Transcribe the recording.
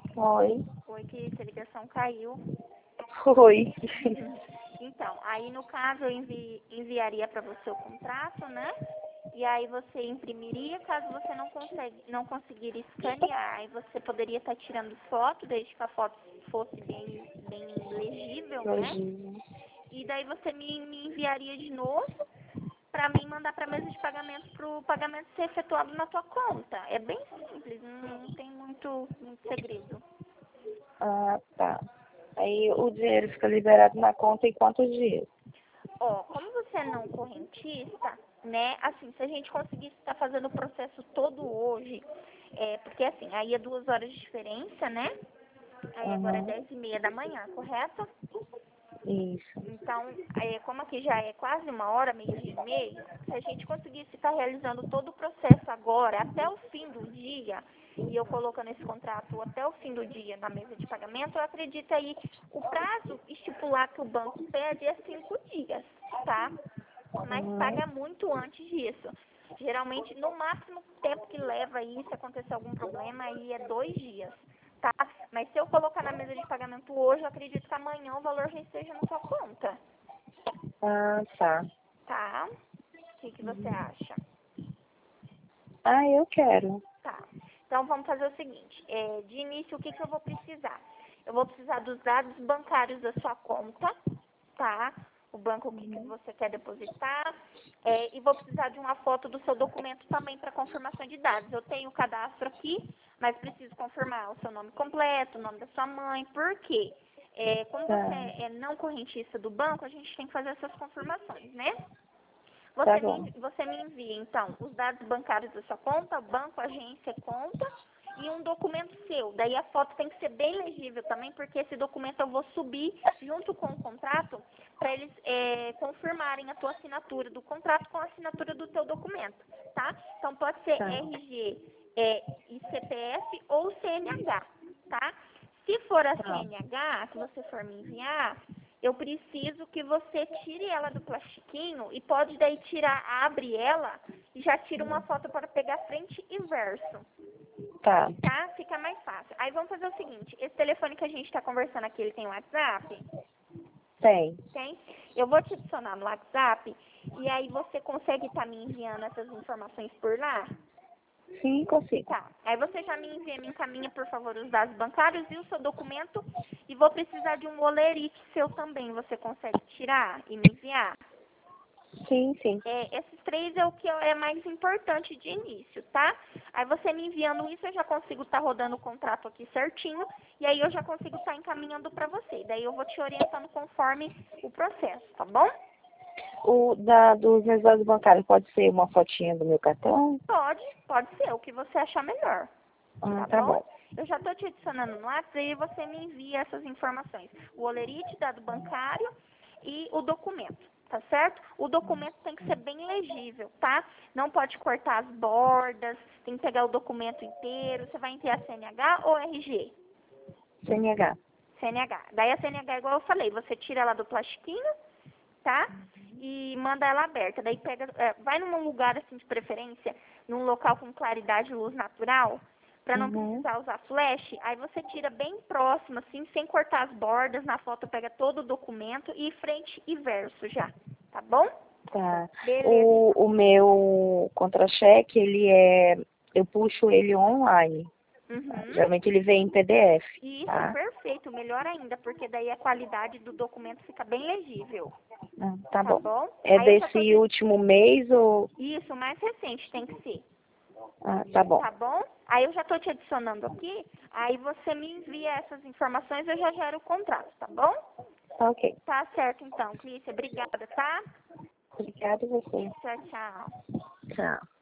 Oi. Oi, que a ligação caiu. Oi. Então, aí no caso eu enviaria para você o contrato, né? E aí você imprimiria, caso você não conseguir escanear, aí você poderia estar tirando foto, desde que a foto fosse bem legível, né? Hoje. E daí você me enviaria de novo para mim mandar para a mesa de pagamento para o pagamento ser efetuado na tua conta. É bem simples, não tem muito segredo. Ah, tá. Aí o dinheiro fica liberado na conta em quantos dias? Ó, como você é não correntista, né? Assim, se a gente conseguisse estar fazendo o processo todo hoje, porque assim, aí é 2 horas de diferença, né? Aí agora é Uhum. 10h30 da manhã, correto? Isso. Então, como aqui já é quase 1 hora, meio-dia e meio, se a gente conseguisse estar realizando todo o processo agora, até o fim do dia, e eu colocando esse contrato até o fim do dia na mesa de pagamento, eu acredito aí, o prazo estipular que o banco pede é 5 dias, tá? Mas Uhum. paga muito antes disso. Geralmente, no máximo tempo que leva aí, se acontecer algum problema, aí é 2 dias, tá? Mas se eu colocar na mesa de pagamento hoje, eu acredito que amanhã o valor já esteja na sua conta, Ah, tá. tá? O que você acha? Ah, eu quero. Tá. Então, vamos fazer o seguinte. De início, o que eu vou precisar? Eu vou precisar dos dados bancários da sua conta, tá? O banco que você quer depositar. E vou precisar de uma foto do seu documento também para confirmação de dados. Eu tenho o cadastro aqui, mas preciso confirmar o seu nome completo, o nome da sua mãe. Por quê? Como você Tá. é não correntista do banco, a gente tem que fazer essas confirmações, né? Tá bom. Você me envia, então, os dados bancários da sua conta, banco, agência, conta, e um documento seu. Daí a foto tem que ser bem legível também, porque esse documento eu vou subir junto com o contrato para eles confirmarem a tua assinatura do contrato com a assinatura do teu documento, tá? Então pode ser Tá. RG e CPF ou CNH, tá? Se for a Tá. CNH, que você for me enviar, eu preciso que você tire ela do plastiquinho e pode daí tirar, abre ela e já tira uma foto para pegar frente e verso, Tá. tá? Fica mais fácil. Aí vamos fazer o seguinte, esse telefone que a gente está conversando aqui, ele tem WhatsApp? Tem. Tem? Eu vou te adicionar no WhatsApp e aí você consegue estar me enviando essas informações por lá? Sim, consigo. Tá. Aí você já me encaminha, por favor, os dados bancários e o seu documento. E vou precisar de um olerite seu também. Você consegue tirar e me enviar? Sim, sim. Esses três é o que é mais importante de início, tá? Aí você me enviando isso, eu já consigo estar rodando o contrato aqui certinho. E aí eu já consigo estar encaminhando para você. Daí eu vou te orientando conforme o processo, tá bom? Dos meus dados bancários pode ser uma fotinha do meu cartão? Pode ser, o que você achar melhor. Ah, Tá tá bom? bom. Eu já estou te adicionando no WhatsApp e você me envia essas informações. O olerite, dado bancário e o documento, tá certo? O documento tem que ser bem legível, tá? Não pode cortar as bordas, tem que pegar o documento inteiro. Você vai enviar CNH ou RG? CNH. CNH. Daí a CNH, igual eu falei, você tira ela do plastiquinho, tá? E manda ela aberta. Daí vai num lugar assim de preferência, num local com claridade e luz natural, para não Uhum. precisar usar flash. Aí você tira bem próximo, assim, sem cortar as bordas. Na foto pega todo o documento e frente e verso já, tá bom? Tá. Beleza, então. O meu contra-cheque, eu puxo ele online. Uhum. Geralmente ele vem em PDF, Isso, tá? perfeito. Melhor ainda, porque daí a qualidade do documento fica bem legível, Ah, tá tá bom. bom? É Aí eu já tô desse te... último mês ou... Isso, o mais recente tem que ser. Ah, tá bom. Tá bom? Aí eu já estou te adicionando aqui, aí você me envia essas informações, eu já gero o contrato, tá bom? Tá ok. Tá certo então, Clícia, obrigada, tá? Obrigada a você. Tchau, tchau. Tchau.